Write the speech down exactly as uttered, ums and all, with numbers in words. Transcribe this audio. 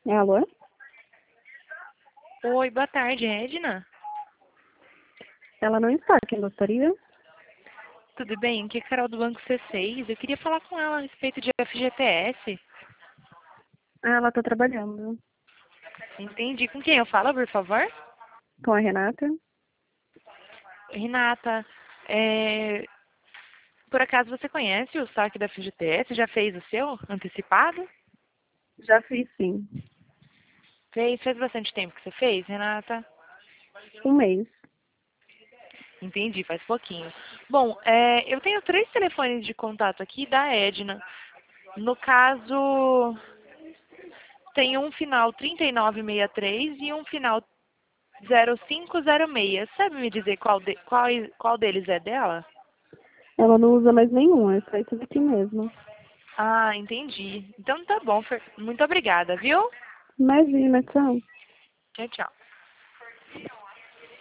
É, alô? Oi, boa tarde, Edna. Ela não está, quem gostaria? Tudo bem? Aqui é a Carol do Banco C seis. Eu queria falar com ela a respeito de F G T S. Ah, ela está trabalhando. Entendi. Com quem eu falo, por favor? Com a Renata? Renata, é, por acaso você conhece o saque da F G T S? Já fez o seu antecipado? Já fiz, sim. Fez? Faz bastante tempo que você fez, Renata? Um mês. Entendi, faz pouquinho. Bom, é, eu tenho três telefones de contato aqui da Edna. No caso, tem um final trinta e nove sessenta e três e um final zero cinco zero seis. Sabe me dizer qual, de, qual, qual deles é dela? Ela não usa mais nenhum, é só esse daqui mesmo. Ah, entendi. Então tá bom, Fer. Muito obrigada, viu? Imagina, tchau. Tchau, tchau.